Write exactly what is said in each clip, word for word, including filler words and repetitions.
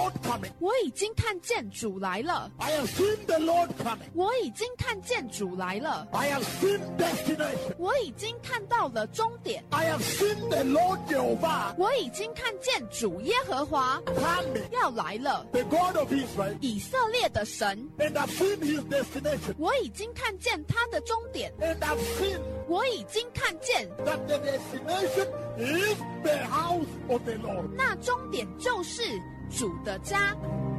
Lord coming. 我已经看见主来了。 I have seen the Lord coming. 我已经看见主来了。 I have seen destination. 我已经看到了终点。 I have seen the Lord Jehovah 我已经看见主耶和华 coming, 要来了， the God of Israel, 以色列的神。 and I've seen his destination. 我已经看见他的终点。 And I've seen 我已经看见 that the destination is the house of the Lord. 那终点就是主的家。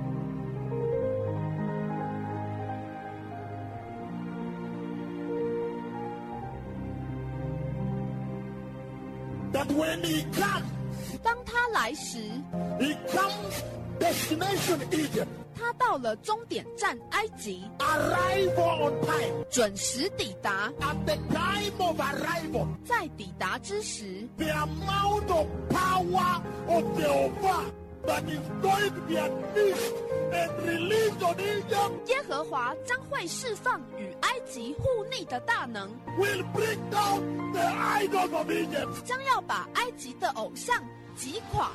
That when he comes, 当他来时， he comes destination Egypt, 他到了终点站埃及， arrival on time. 准时抵达。 At the time of arrival, 在抵达之时， the amount of power of Jehovah that is going to be unleashed and released on Egypt 耶和华将会释放与埃及互逆的大能， will bring down the idols of Egypt. 将要把埃及的偶像击垮。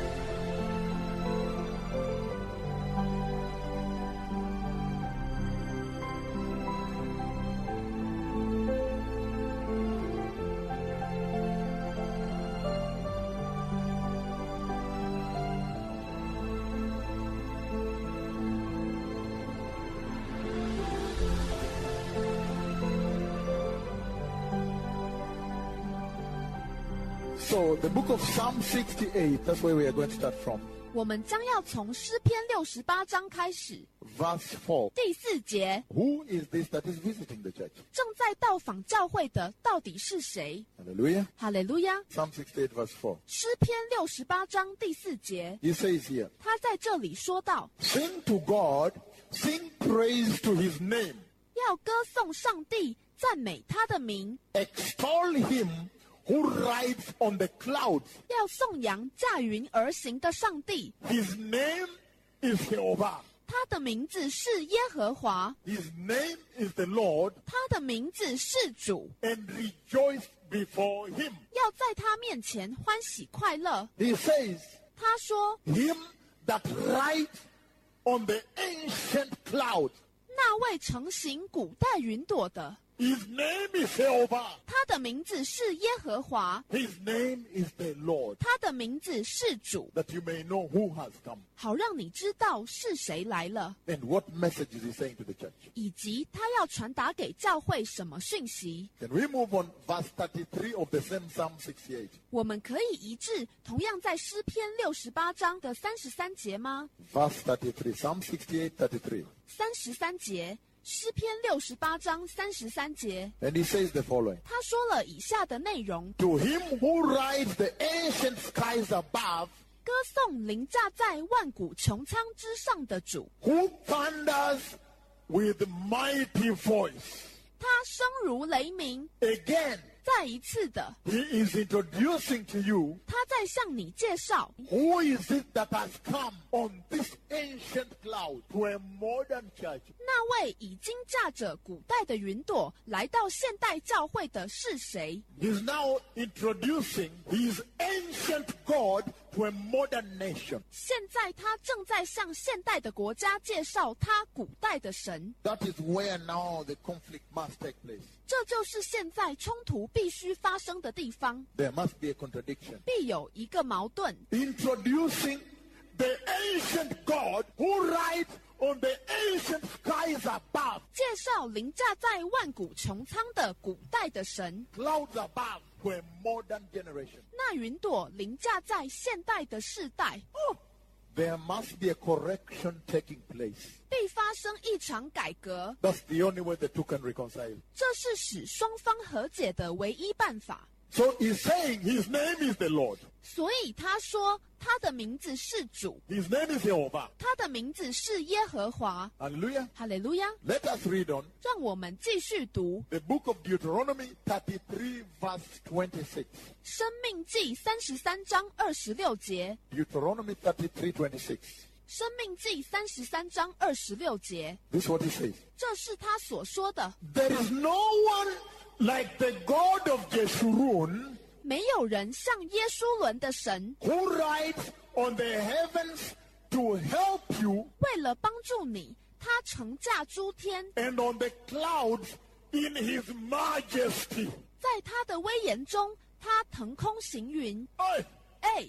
So the book of Psalm sixty-eight, that's where we are going to start from. 我们将要从诗篇六十八章开始， Verse four. 第四节， Who is this that is visiting the church? 正在到访教会的到底是谁？ Hallelujah. 哈利路亚！ Psalm sixty-eight verse four. 诗篇六十八章第四节， He says here, 他在这里说道： sing to God, sing praise to his name, 要歌颂上帝，赞美他的名， extol him who rides on the clouds. 要颂扬驾云而行的上帝。 His name is Jehovah. 他的名字是耶和华， His name is the Lord, 他的名字是主， and rejoice before him. 要在他面前欢喜快乐。 He says, 他说 him that rides on the ancient clouds. 那位承行古代云朵的， His name is Jehovah. 他的名字是耶和华， His name is the Lord. 他的名字是主， That you may know who has come. 好让你知道是谁来了， And what message is he saying to the church? 以及他要传达给教会什么讯息。 Can we move on verse thirty-three of the same Psalm sixty-eight? 我们可以一致，同样在诗篇六十八章的三十三节吗？ Verse thirty-three, Psalm sixty-eight, thirty-three. 三十三节，诗篇六十八章三十三节， And he says the following. 他说了以下的内容： To him who rides the ancient skies above, 歌颂凌驾在万古穹苍之上的主， who thunders with mighty voice. 他声如雷鸣。 Again, 再一次的， he is introducing to you 他在向你介绍， who is it that has come on this ancient cloud to a modern church. 那位已经驾着古代的云朵来到现代教会的是谁？ He's now introducing his ancient God to a modern nation. 现在他正在向现代的国家介绍他古代的神。 That is where now the conflict must take place. 这就是现在冲突必须发生的地方， There must be a contradiction. 必有一个矛盾。 Introducing the ancient God who rides on the ancient skies above, 介绍凌驾在万古穹苍的古代的神， clouds above to a modern generation. 那云朵凌驾在现代的世代， Oh, there must be a correction taking place. 必发生一场改革。 That's the only way the two can reconcile. 这是使双方和解的唯一办法。 So he's saying his name is the Lord. 所以他说，他的名字是主， His name is Jehovah. 他的名字是耶和华。 Hallelujah. 哈利路亚！ Let us read on. 让我们继续读 The book of Deuteronomy thirty-three verse twenty-six. 生命记三十三章二十六節。 Deuteronomy thirty-three twenty-six. 生命记三十三章二十六節， This is what he says. 这是他所说的。 There is no one like the God of Jeshurun 没有人像耶稣伦的神， who rides on the heavens to to help you, 为了帮助你，他乘驾诸天， and on the clouds in his majesty. 在他的威严中，他腾空行云。 Hey, 哎，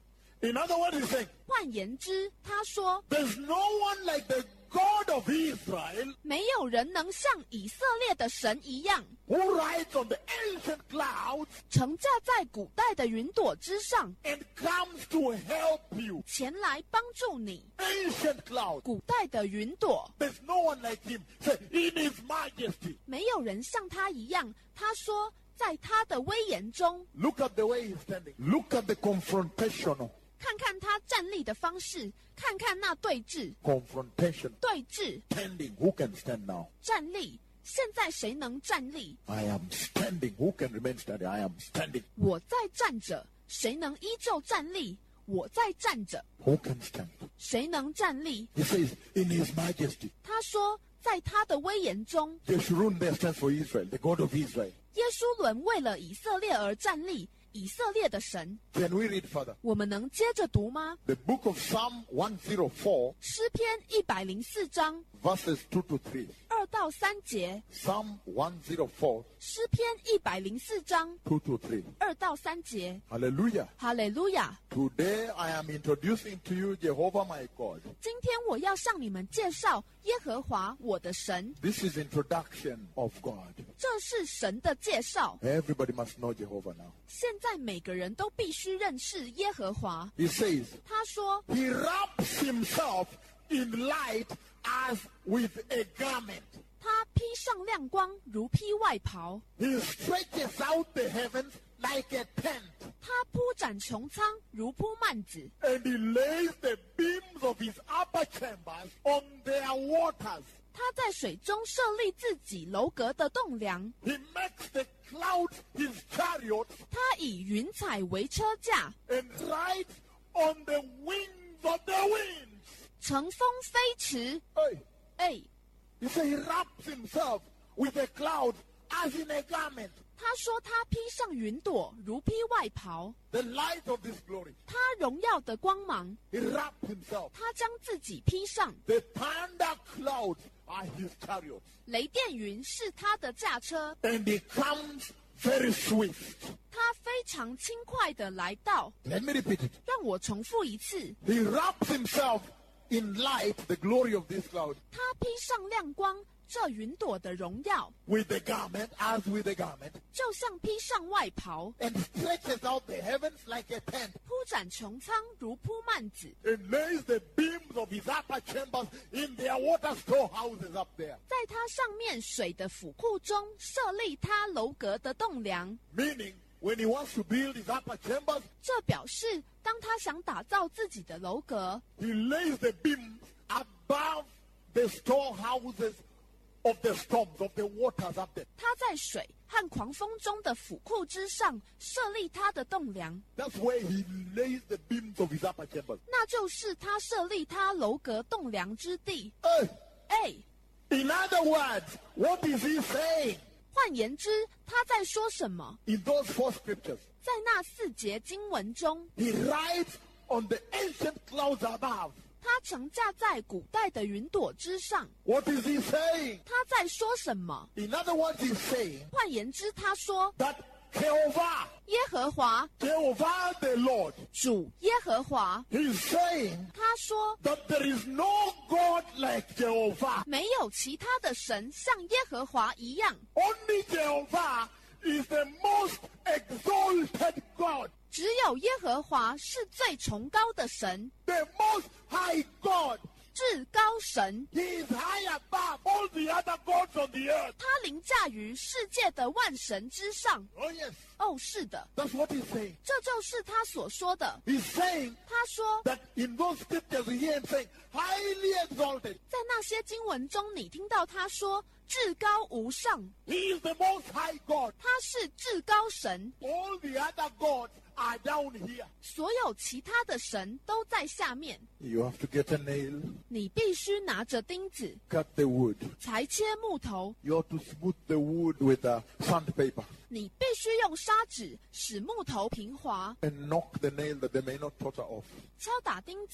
in other words, he's saying, 换言之，他说 there's no one like the God of Israel 没有人能像以色列的神一样， who rides on the ancient clouds 乘驾在古代的云朵之上， and comes to help you. 前来帮助你。 Ancient clouds. 古代的云朵， There's no one like him. Say, in his majesty. 没有人像他一样。他说，在他的威严中， Look at the way he's standing. Look at the confrontational. 看看他站立的方式，看看那对峙， Confrontation. 对峙， Standing. Who can stand now? 站立。现在谁能站立？ I am standing. Who can remain standing? I am standing. 我在站着，谁能依旧站立？我在站着， Who can stand? 谁能站立？ He says, in his majesty. 他说，在他的威严中， Yeshurun there stands for Israel, the God of Israel. 耶稣伦为了以色列而站立，以色列的神。 Can we read further? 我们能接着读吗？ The book of Psalm one oh four, 诗篇一百零四章 verses two to three. 二到三节， Psalm one oh four, 诗篇一百零四章 two to three. 二到三节。 Hallelujah. 哈利路亚！ Today I am introducing to you Jehovah my God. 今天我要向你们介绍耶和华我的神， This is introduction of God. 这是神的介绍。 Everybody must know Jehovah now. 现在每个人都必须认识耶和华。 He says, 他说， he wraps himself in light as with a garment. 他披上亮光，如披外袍； He stretches out the heavens like a tent, 他铺展穹苍，如铺幔子； and he lays the beams of his upper chambers on their waters. 他在水中设立自己楼阁的栋梁； He makes the clouds his chariots 他以云彩为车架， and rides on the wings of the winds. 乘风飞驰。 Hey, 哎， he says he wraps himself with the clouds as in a garment. 他说他披上云朵，如披外袍； The light of this glory. 他荣耀的光芒， He wraps himself. 他将自己披上。 The thunder clouds are his chariots. 雷电云是他的驾车， And he comes very swift. 他非常轻快地来到。 Let me repeat it. 让我重复一次， He wraps himself in light, the glory of this cloud, 他披上亮光，这云朵的荣耀， with the garment, as with the garment, 就像披上外袍， and stretches out the heavens like a tent, 铺展穹苍，如铺幔子， and lays the beams of his upper chambers in their water storehouses up there. 在它上面水的府库中设立他楼阁的栋梁。 Meaning, when he wants to build his upper chambers, 这表示，当他想打造自己的楼阁， he lays the beams above the storehouses of the storms, of the waters up there. 他在水和狂风中的府库之上设立他的栋梁， That's where he lays the beams of his upper chambers. 那就是他设立他楼阁栋梁之地。 Hey, 哎， in other words, what is he saying? 换言之，他在说什么？ In those four scriptures, 在那四节经文中， he rides on the ancient clouds above. 他乘驾在古代的云朵之上。 What is he saying? 他在说什么？ In other words, he's saying 换言之，他说 that Jehovah, 耶和华 Jehovah the Lord, 主耶和华， he's saying 他说 that there is no God like Jehovah. 没有其他的神像耶和华一样， Only Jehovah is the most exalted God, 只有耶和华是最崇高的神， the most high God. 至高神。 He is high above all the other gods on the earth. 他凌驾于世界的万神之上。 Oh yes, 哦，是的， that's what he's saying. 这就是他所说的。 He's saying 他说， that in those scriptures we hear him saying, highly exalted. 在那些经文中，你听到他说至高无上， He is the most high God. 他是至高神， All the other gods are down here. 所有其他的神都在下面。 You have to get a nail, 你必须拿着钉子 cut the wood. 裁切木头， You have to smooth the wood with uh, sandpaper 你必须用砂纸使木头平滑， and knock the nail that they may not totter off. 敲打钉子，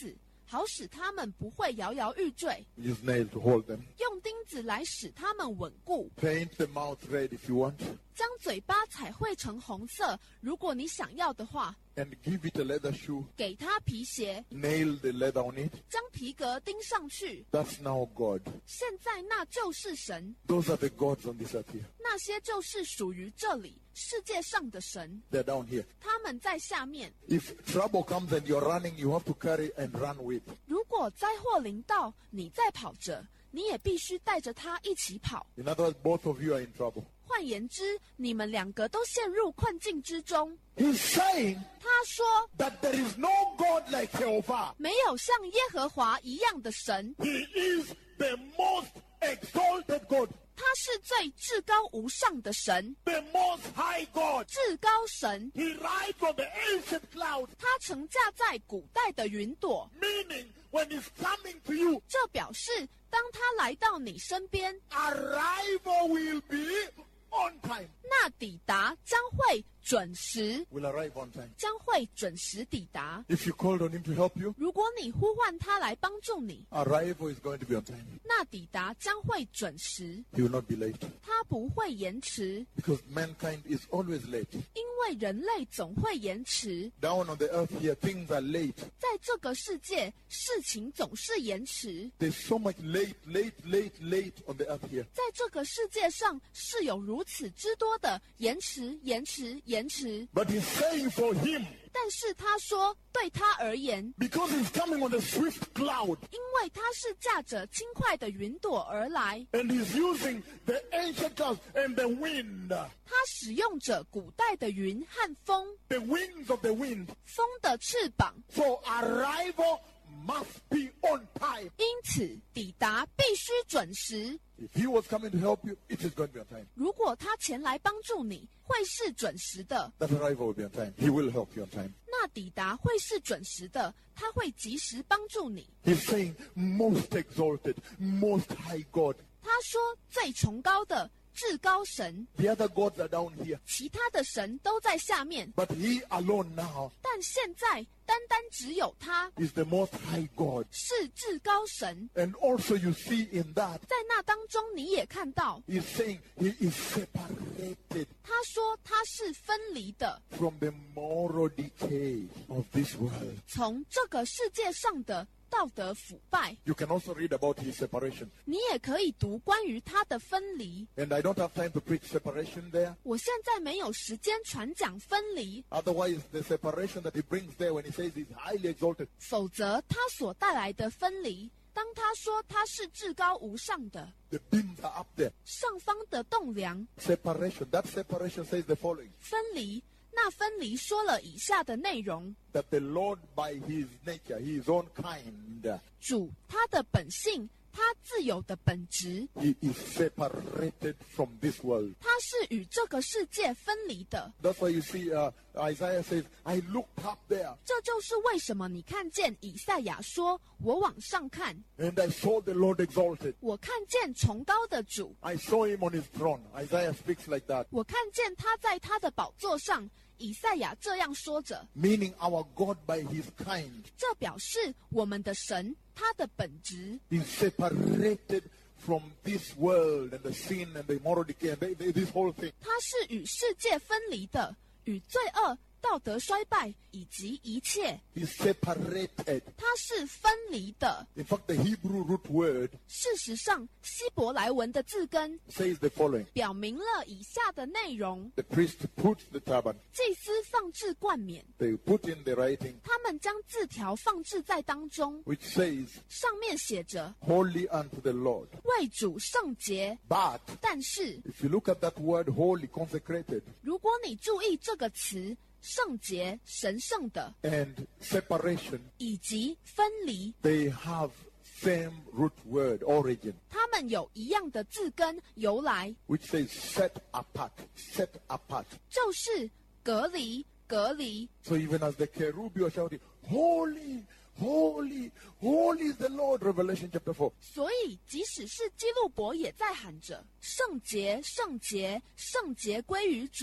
好使他们不会摇摇欲坠， Use nails to hold them. 用钉子来使他们稳固， Paint the mouth red if you want. 将嘴巴彩绘成红色，如果你想要的话， And give it a leather shoe. 给它皮鞋， Nail the leather on it. 将皮革钉上去。 That's now God. 现在那就是神， Those are the gods on this earth here. 那些就是属于这里世界上的神， They're down here. 他们在下面。 If trouble comes and you're running, you have to carry and run with. 如果灾祸临到，你在跑着，你也必须带着他一起跑。 In other words, both of you are in trouble. 换言之，你们两个都陷入困境之中。 He's saying 他说， that there is no God like Jehovah. 没有像耶和华一样的神， He is the most exalted God, 他是最至高无上的神， the most high God. 至高神。 He rides on the ancient cloud, 他乘驾在古代的云朵， meaning when he's coming to you, 这表示当他来到你身边， arrival will be on time. 那抵达将会准时， Will arrive on time. 将会准时抵达。 If you called on him to help you, 如果你呼唤他来帮助你， arrival is going to be on time. 那抵达将会准时， He will not be late. 他不会延迟， Because mankind is always late. 因为人类总会延迟。 Down on the earth here, things are late. 在这个世界，事情总是延迟。 There's so much late, late, late, late on the earth here. 在这个世界上，是有如此之多的延迟、延迟、延迟。 But he's saying for him, 但是他说，对他而言， because he's coming on the swift cloud, 因为他是驾着轻快的云朵而来， and he's using the ancient clouds and the wind, 他使用着古代的云和风， the wings of the wind. 风的翅膀， So arrival must be on time. 因此抵达必须准时。 If he was coming to help you, it is going to be on time. 如果他前来帮助你，会是准时的。 That arrival will be on time. He will help you on time. 那抵达会是准时的，他会及时帮助你。 He's saying, most exalted, most high God. 他说，最崇高的至高神， The other gods are down here. 其他的神都在下面， But he alone now 但现在单单只有他 is the most high God. 是至高神。 And also you see in that, 在那当中，你也看到， he's saying he is separated 他说他是分离的， from the moral decay of this world. 从这个世界上的道德腐败。 You can also read about his separation. 你也可以读关于他的分离。 And I don't have time to preach separation there. 我现在没有时间传讲分离， Otherwise, the separation that he brings there when he says he's highly exalted, 否则他所带来的分离，当他说他是至高无上的， the beams are up there. 上方的栋梁 Separation. That separation says the following. 分离，那分离说了以下的内容： That the Lord by his nature, his own kind, 主他的本性，他自有的本质， he is separated from this world. 他是与这个世界分离的。 That's why you see uh, Isaiah says, I looked up there 这就是为什么你看见以赛亚说：“我往上看， and I saw the Lord exalted. 我看见崇高的主， I saw him on his throne. Isaiah speaks like that, 我看见他在他的宝座上。”以赛亚这样说着， meaning our God by his kind 这表示我们的神他的本质 is separated from this world and the sin and the moral decay and the, the, this whole thing. 他是与世界分离的，与罪恶、道德衰败以及一切， He's separated. 他是分离的。 In fact, the Hebrew root word 事实上，希伯来文的字根 says the following. 表明了以下的内容： The priest puts the turban. 祭司放置冠冕， They put in the writing 他们将字条放置在当中， which says, 上面写着 Holy unto the Lord. 为主圣洁。 But 但是， if you look at that word holy, consecrated, 如果你注意这个词“圣洁”、“神圣的 and separation, ” 以及“分离 they have same root word origin, 它们有一样的字根由来， which says set apart, set apart. 就是隔离、隔离。 So even as the cherubim are shouting, Holy, holy, holy is the Lord, Revelation chapter four. 所以，即使是基路伯也在喊着“圣洁，圣洁，圣洁归于主”。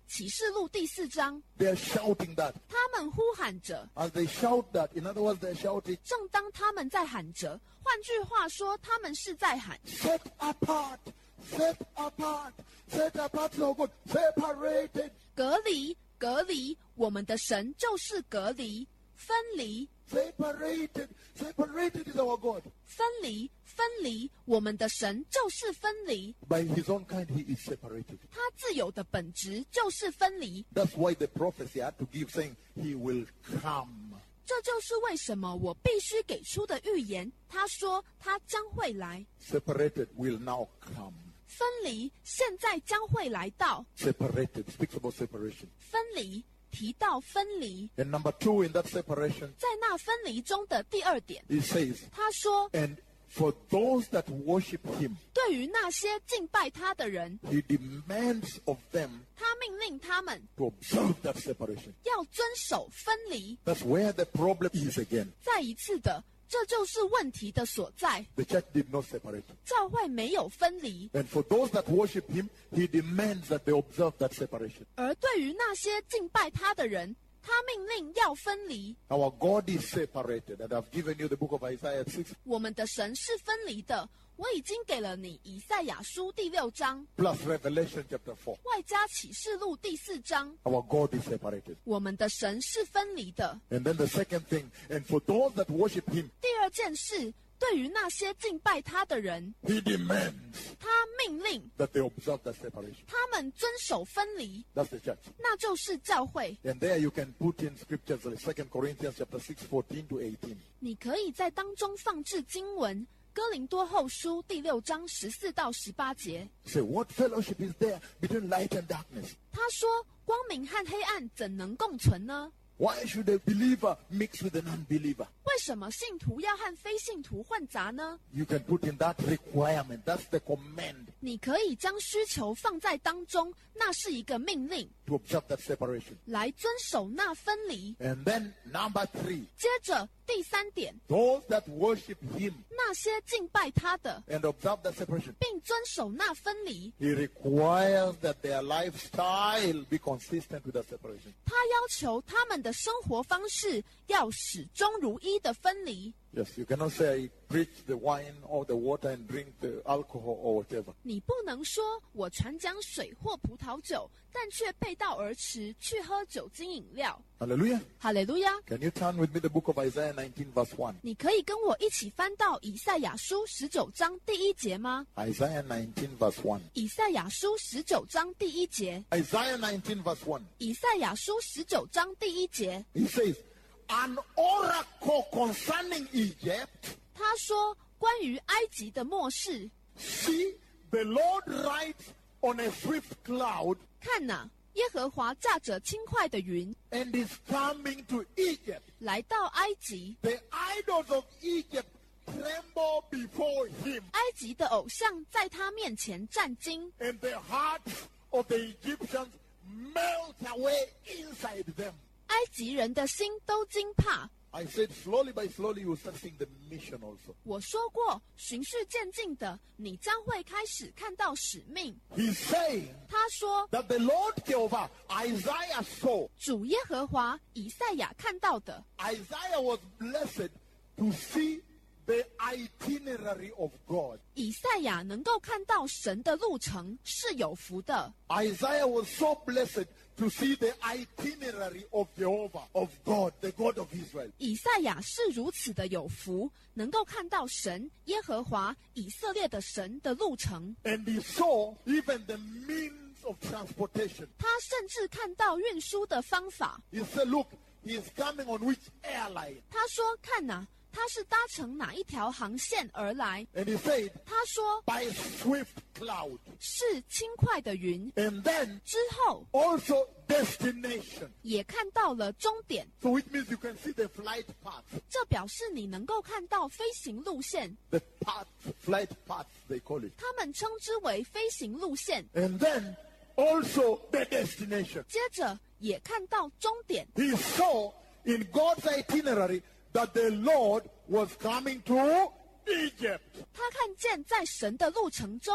启示录第四章， They are shouting that. 他们呼喊着。 As they shout that, in other words, they're shouting, 正当他们在喊着，换句话说，他们是在喊 set apart, set apart, set apart, so good, separated, 隔离，隔离，我们的神就是隔离，分离， separated, separated is our God. 分离，分离，我们的神就是分离。 By his own kind, he is separated. 他自有的本质就是分离， That's why the prophecy had to give, saying, he will come. 这就是为什么我必须给出的预言。他说他将会来， Separated will now come. 分离现在将会来到， Separated, speaks about separation. 分离提到分离， And number two, in that separation, 在那分离中的第二点， it says, 他说 and for those that worship him, 对于那些敬拜他的人， he demands of them 他命令他们 to observe that separation. 要遵守分离。 That's where the problem is again. 再一次的，这就是问题的所在。 The church did not separate. 教会没有分离， And for those that worship him, he demands that they observe that separation. 而对于那些敬拜他的人，他命令要分离。 Our God is separated. And I've given you the book of Isaiah six 我们的神是分离的，我已经给了你以赛亚书第六章， plus Revelation chapter four. 外加启示录第四章。 Our God is separated. 我们的神是分离的。 And then the second thing, and for those that worship him, 第二件事，对于那些敬拜他的人， he demands 他命令 that they observe that separation. 他们遵守分离， That's the church. 那就是教会。 And there you can put in scriptures like Second Corinthians chapter six, fourteen to eighteen. 你可以在当中放置经文，哥林多后书第六章十四到十八节。 Say, what fellowship is there between light and darkness? 他说：“光明和黑暗怎能共存呢？ Why should a believer mix with an unbeliever? 为什么信徒要和非信徒混杂呢？ You can put in that requirement. That's the command 你可以将需求放在当中，那是一个命令， to observe that separation. 来遵守那分离。 And then number three, 接着第三点， those that worship him 那些敬拜他的， and observe that separation, 并遵守那分离， he requires that their lifestyle be consistent with that separation. 他要求他们的生活方式要始终如一的分离。 Yes, you cannot say I preach the wine or the water and drink the alcohol or whatever. 你不能说我传讲水或葡萄酒，但却背道而驰去喝酒精饮料。 Hallelujah. 哈利路亚！ Can you turn with me the book of Isaiah nineteen verse one? 你可以跟我一起翻到以赛亚书十九章第一节吗？ Isaiah nineteen verse one. 以赛亚书十九章第一节， Isaiah nineteen verse one. 以赛亚书十九章第一节， He says, an oracle concerning Egypt. 他说关于埃及的末世， See, the Lord rides on a swift cloud 看哪，耶和华驾着轻快的云 and is coming to Egypt. 来到埃及， The idols of Egypt tremble before him, 埃及的偶像在他面前战惊， and the hearts of the Egyptians melt away inside them. 埃及人的心都惊怕。 I said slowly by slowly you will start seeing the mission also. 我说过，循序渐进的，你将会开始看到使命。 He's saying 他说， that the Lord Jehovah, Isaiah saw. 主耶和华以赛亚看到的， Isaiah was blessed to see the itinerary of God. 以赛亚能够看到神的路程是有福的。 Isaiah was so blessed to see the itinerary of Jehovah, of God, the God of Israel. 以赛亚是如此的有福，能够看到神耶和华以色列的神的路程。 And he saw even the means of transportation. 他甚至看到运输的方法。 He said, look, he is coming on which airline? 他说：“看哪，他是搭乘哪一条航线而来？” And he said, 他说 by swift cloud. 是轻快的云。 And then 之后 also destination. 也看到了终点， So it means you can see the flight path. 这表示你能够看到飞行路线， The path, flight path, they call it. 他们称之为飞行路线。 And then also the destination. 接着也看到终点， He saw in God's itinerary that the Lord was coming to Egypt. 他看见在神的路程中，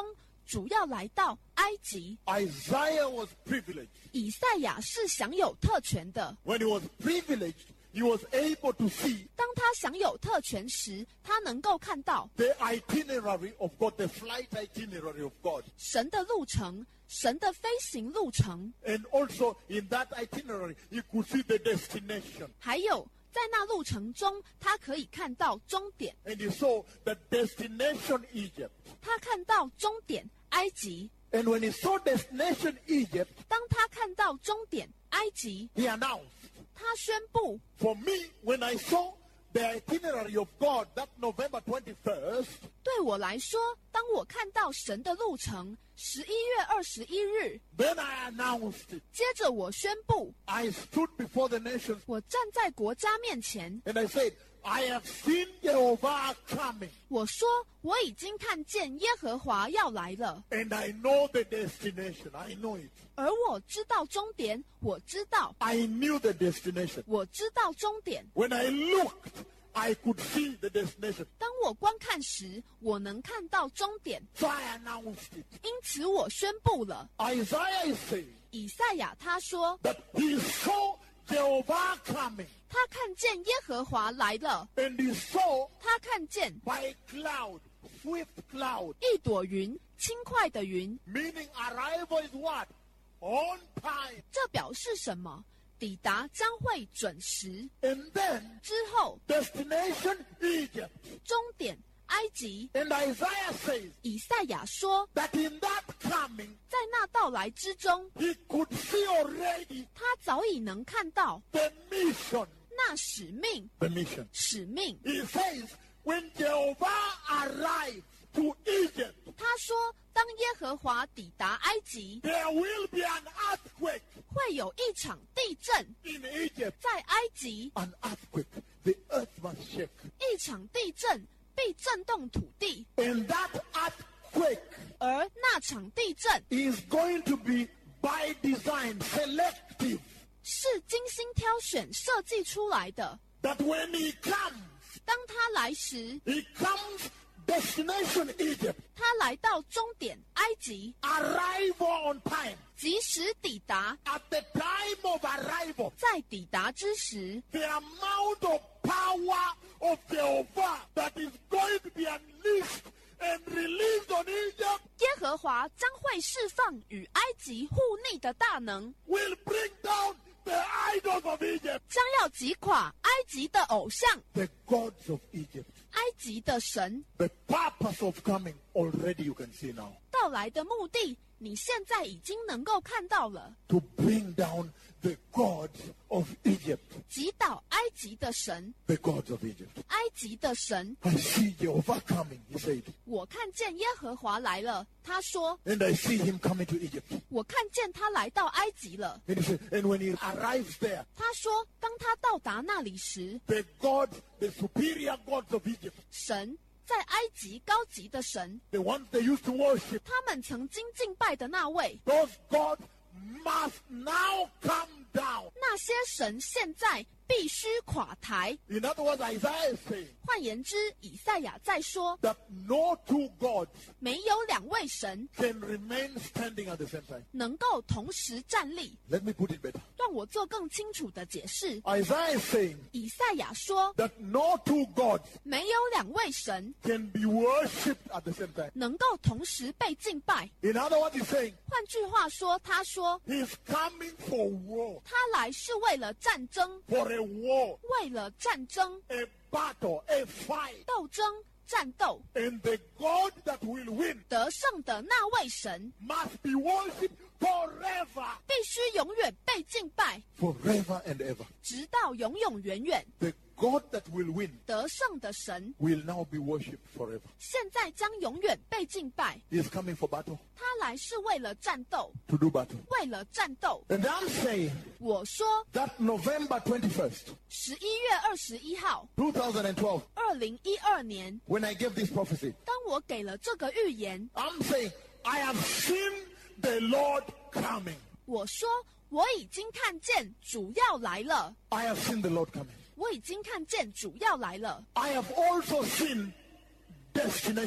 主要来到埃及。 Isaiah was privileged. 以赛亚是享有特权的。 When he was privileged, he was able to see 当他享有特权时，他能够看到 the itinerary of God, the flight itinerary of God. 神的路程，神的飞行路程， And also in that itinerary, he could see the destination. 还有在那路程中，他可以看到终点。 And he saw the destination Egypt. 他看到终点埃及。 And when he saw destination Egypt, 当他看到终点埃及， he announced, 他宣布 for me, when I saw the itinerary of God that November twenty-first, 对我来说，当我看到神的路程，十一月二十一日， then I announced it. 接着我宣布， I stood before the nations 我站在国家面前， and I said, I have seen Jehovah coming. 我说我已经看见耶和华要来了， And I know the destination. I know it. 而我知道终点，我知道， I knew the destination. 我知道终点。 When I looked, I could see the destination. 当我观看时，我能看到终点， So I announced it. 因此我宣布了。 Isaiah is saying 以赛亚他说， that he saw Jehovah coming. 他看见耶和华来了， And he saw 他看见 by cloud, swift cloud, 一朵云，轻快的云。 meaning arrival is what? On time. 这表示什么？抵达将会准时。 And then 之后， destination Egypt. 终点埃及。 And Isaiah says 以赛亚说， that in that coming, 在那到来之中， he could see already 他早已能看到 the mission. 那使命。 The mission. 使命。 He says, when Jehovah arrived to Egypt, 他说，当耶和华抵达埃及， there will be an earthquake 会有一场地震。 in Egypt. 在埃及， An earthquake. The earth must shake. 一场地震必震动土地， And that earthquake 而那场地震 is going to be by design, selective. 是精心挑选设计出来的。 That when he comes, 当他来时， he comes destination Egypt, 他来到终点埃及， arrival on time. 及时抵达。 At the time of arrival, 在抵达之时， the amount of power of Jehovah that is going to be unleashed and released on Egypt 耶和华将会释放与埃及互逆的大能， will bring down the idols of Egypt. 将要击垮埃及的偶像， The gods of Egypt. 埃及的神。 The purpose of coming already you can see now. 到来的目的，你现在已经能够看到了， To bring down the gods of Egypt. 击倒埃及的神， The gods of Egypt. 埃及的神。 I see Jehovah coming, he said. 我看见耶和华来了，他说， And I see him coming to Egypt. 我看见他来到埃及了。 And he said, and when he arrives there, 他说，当他到达那里时， the gods, the superior gods of Egypt, 神在埃及高级的神， the ones they used to worship, 他们曾经敬拜的那位， those gods must now come down. 那些神现在必须垮台。 In other words, Isaiah is saying 换言之，以赛亚在说， that no two gods 没有两位神 can remain standing at the same time. 能够同时站立。 Let me put it better. 让我做更清楚的解释。 Isaiah is saying 以赛亚说， that no two gods 没有两位神 can be worshipped at the same time. 能够同时被敬拜。 In other words, he's saying 换句话说，他说 he's coming for war, 他来是为了战争， for a war, 为了战争、 a battle, a fight. 斗争、战斗。 And the God that will win 得胜的那位神 must be worshipped forever. 必须永远被敬拜， Forever and ever. 直到永永远远。 The God that will win 得胜的神 will now be worshipped forever. 现在将永远被敬拜。 He is coming for battle, 他来是为了战斗， to do battle. 为了战斗。 And I'm saying 我说， that November twenty-first, 十一月二十一号， twenty twelve, 二零一二年， when I gave this prophecy, 当我给了这个预言， I'm saying I have seen the Lord coming. 我说我已经看见主要来了， I have seen the Lord coming. 我已经看见主要来了。 I have also seen destination.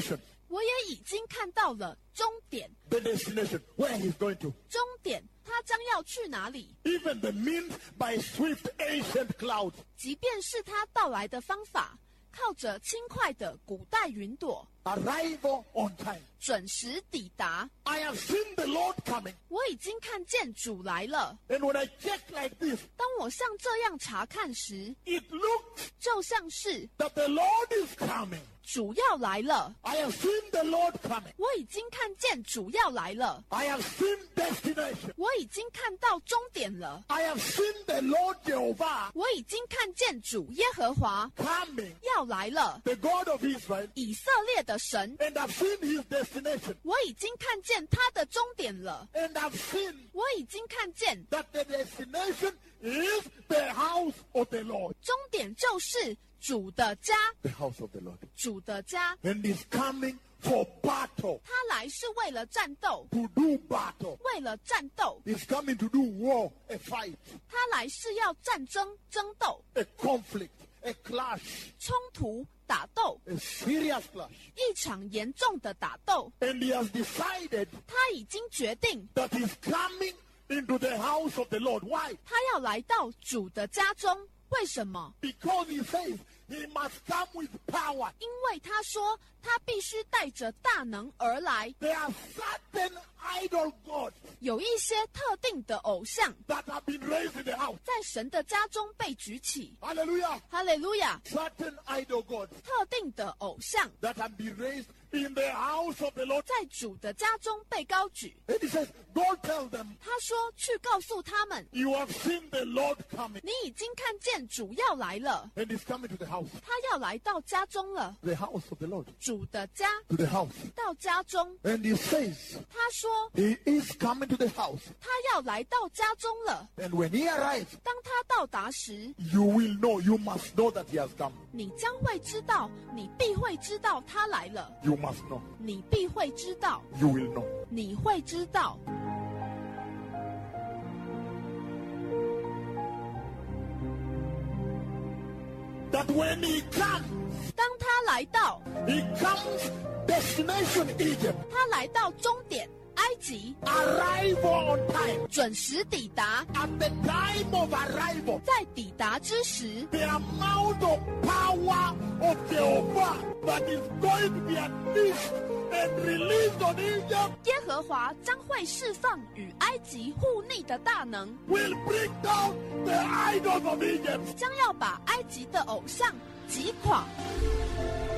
我也已经看到了终点。 The destination, where he's going to. 终点，他将要去哪里？ Even the means by swift ancient clouds. 即便是他到来的方法，靠着轻快的古代云朵， Arrival on time. 准时抵达。 I have seen the Lord coming. 我已经看见主来了。 And when I check like this, 当我像这样查看时， it looks 就像是 that the Lord is coming. 主要来了。 I have seen the Lord coming. 我已经看见主要来了。 I have seen destination. 我已经看到终点了。 I have seen the Lord Jehovah 我已经看见主耶和华 coming, 要来了， the God of Israel, 以色列的神。 and I've seen his destination. 我已经看见他的终点了。 And I've seen 我已经看见 that the destination is the house of the Lord. 终点就是主的家， The house of the Lord. 主的家。 And he's coming for battle, 他来是为了战斗， to do battle. 为了战斗。 He's coming to do war, a fight, 他来是要战争、争斗、 a conflict, a clash, 冲突、打斗， a serious clash. 一场严重的打斗。 And he has decided 他已经决定， that he's coming into the house of the Lord. Why? 他要来到主的家中。为什么？ Because he says he must come with power. 因为他说他必须带着大能而来。 There are certain idol gods 有一些特定的偶像 that have been raised in the house. 在神的家中被举起。 Hallelujah. 哈利路亚！ Certain idol gods 特定的偶像 that have been raised in the house of the Lord. 在主的家中被高举。 And he says, go tell them, 他说：“去告诉他们， you have seen the Lord coming. 你已经看见主要来了， And he's coming to the house. 他要来到家中了。 The house of the Lord. 主的家 To the house. 到家中。 And he says, 他说 he is coming to the house. 他要来到家中了。 And when he arrives, 当他到达时， you will know, you must know that he has come. 你将会知道，你必会知道他来了。 You must know. 你必会知道， You will know. 你会知道。” That when he comes, 当他来到， he comes destination Egypt. 他来到终点埃及， Arrival on time. 准时抵达。 At the time of arrival, 在抵达之时， the amount of power of Jehovah that is going to be unleashed and released on Egypt 耶和华将会释放与埃及互逆的大能， will bring down the idols of Egypt. 将要把埃及的偶像击垮。